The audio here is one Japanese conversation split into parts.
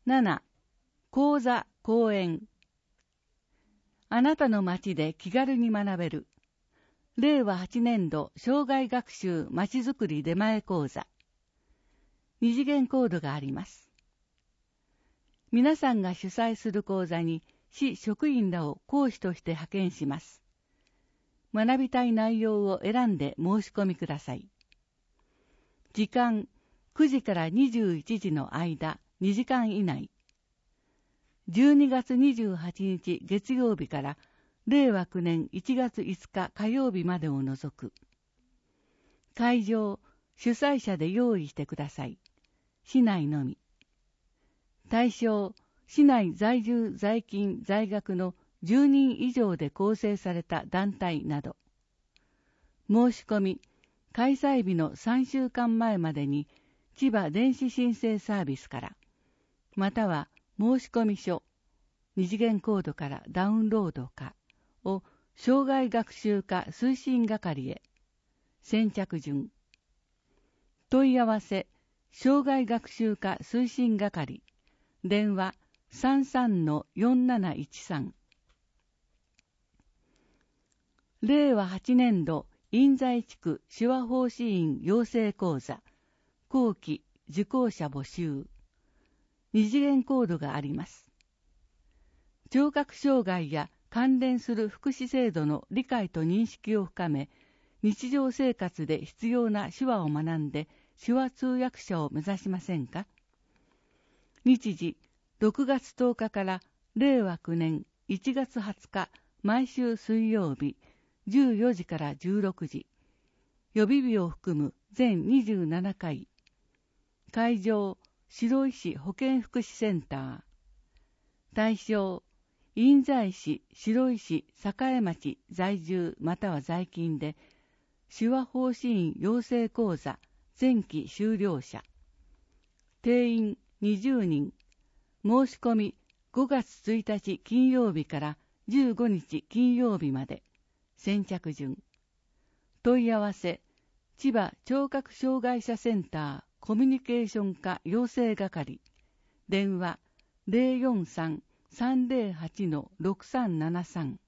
7、講座・講演。あなたの街で気軽に学べる。令和8年度生涯学習まちづくり出前講座。二次元コードがあります。皆さんが主催する講座に市職員らを講師として派遣します。学びたい内容を選んで申し込みください。時間9時から21時の間2時間以内。12月28日月曜日から令和9年1月5日火曜日までを除く。会場、主催者で用意してください。市内のみ。対象、市内在住在勤在学の10人以上で構成された団体など。申し込み、開催日の3週間前までに千葉電子申請サービスから、または申し込み書、二次元コードからダウンロードかを障害学習科推進係へ。先着順。問い合わせ、障害学習科推進係。電話 33-4713。令和8年度印西地区手話奉仕員養成講座後期受講者募集。二次元コードがあります。聴覚障害や関連する福祉制度の理解と認識を深め、日常生活で必要な手話を学んで手話通訳者を目指しませんか？日時6月10日から令和9年1月20日毎週水曜日14時から16時。予備日を含む全27回。会場、白井市保健福祉センター。対象、印西市、白井市、栄町在住または在勤で、手話奉仕員養成講座前期修了者。定員20人。申し込み5月1日金曜日から15日金曜日まで。先着順。問い合わせ、千葉聴覚障害者センターコミュニケーション課養成係。電話 043-308-6373。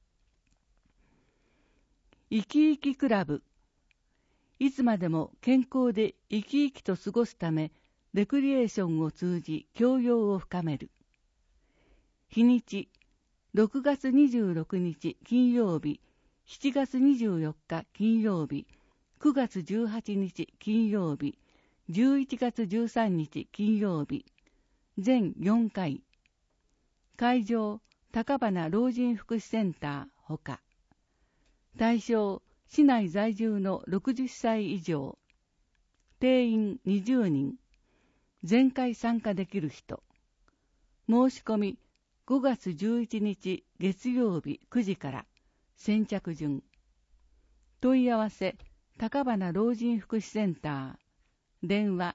生き生きクラブ。いつまでも健康で生き生きと過ごすため、レクリエーションを通じ教養を深める。日にち、6月26日金曜日、7月24日金曜日、9月18日金曜日、11月13日金曜日、全4回。会場、高花老人福祉センターほか。対象、市内在住の60歳以上。定員20人。全回参加できる人。申し込み5月11日月曜日9時から。先着順。問い合わせ、高花老人福祉センター。電話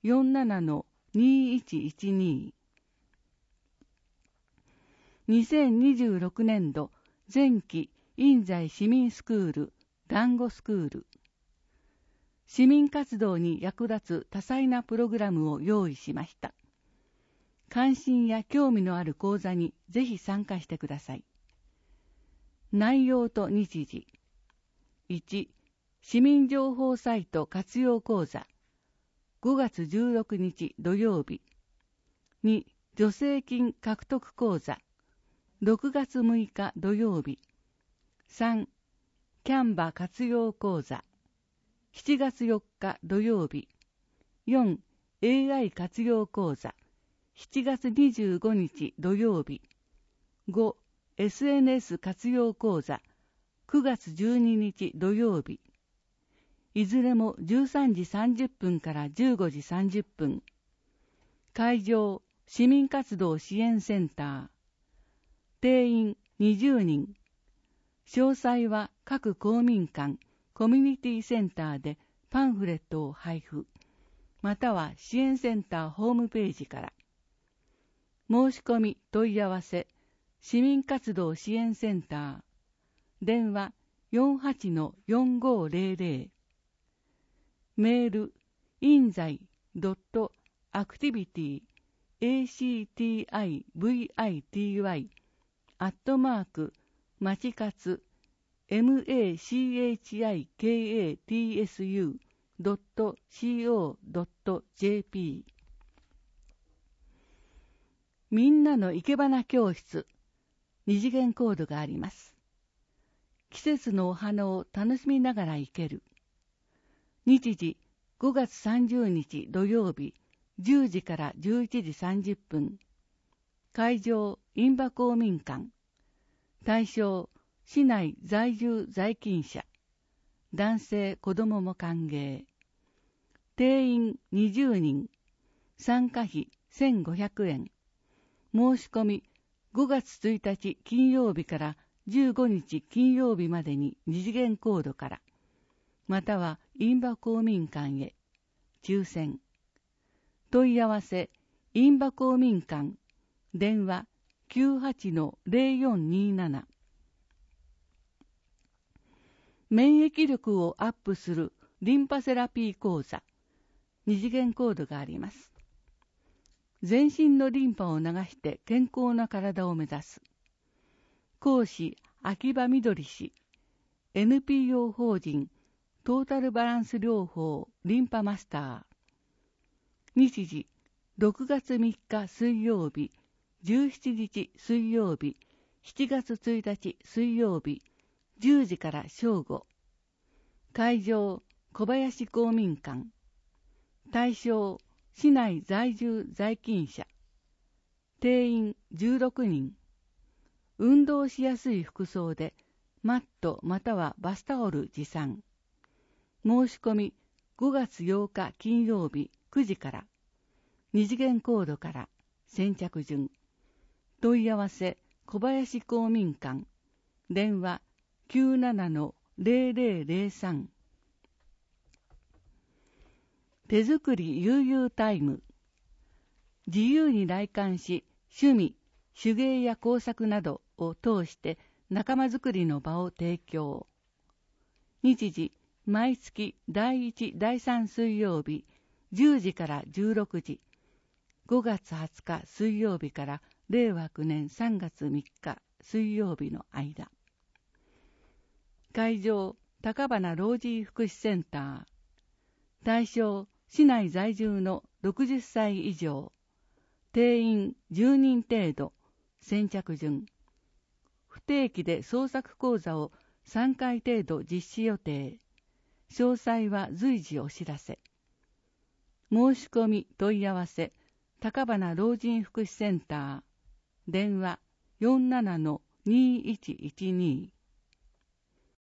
47-2112。2026年度前期印西市民スクール団子スクール。市民活動に役立つ多彩なプログラムを用意しました。関心や興味のある講座にぜひ参加してください。内容と日時。1、市民情報サイト活用講座。5月16日土曜日。2、助成金獲得講座。6月6日土曜日。3、キャンバ活用講座。7月4日土曜日。4、AI 活用講座。7月25日土曜日。5、SNS 活用講座。9月12日土曜日。いずれも13時30分から15時30分。会場、市民活動支援センター。定員20人。詳細は各公民館、コミュニティセンターでパンフレットを配布、または支援センターホームページから。申し込み問い合わせ、市民活動支援センター。電話 48-4500。メール、印西.activity activityまちかつmachikatsu.co.jp みんなの生け花教室二次元コードがあります。季節のお花を楽しみながら生ける。日時5月30日土曜日10時から11時30分。会場印旛公民館。対象市内在住在勤者。男性子供も歓迎。定員20人。参加費1500円。申し込み5月1日金曜日から15日金曜日までに二次元コードから、または印旛公民館へ、抽選。問い合わせ、印旛公民館、電話 98-0427。免疫力をアップするリンパセラピー講座、二次元コードがあります。全身のリンパを流して健康な体を目指す。講師、秋葉みどり氏。NPO 法人、トータルバランス療法リンパマスター。日時、6月3日水曜日、17日水曜日、7月1日水曜日、10時から正午。会場、小林公民館。対象、市内在住在勤者。定員16人。運動しやすい服装でマットまたはバスタオル持参。申し込み5月8日金曜日9時から。二次元コードから先着順。問い合わせ小林公民館。電話 97-0003。手作り悠々タイム。自由に来館し、趣味、手芸や工作などを通して仲間づくりの場を提供。日時、毎月第1、第3水曜日、10時から16時。5月20日水曜日から令和9年3月3日水曜日の間。会場、高花老人福祉センター。対象、市内在住の60歳以上。定員10人程度。先着順。不定期で創作講座を3回程度実施予定。詳細は随時お知らせ。申し込み問い合わせ、高花老人福祉センター。電話 47-2112。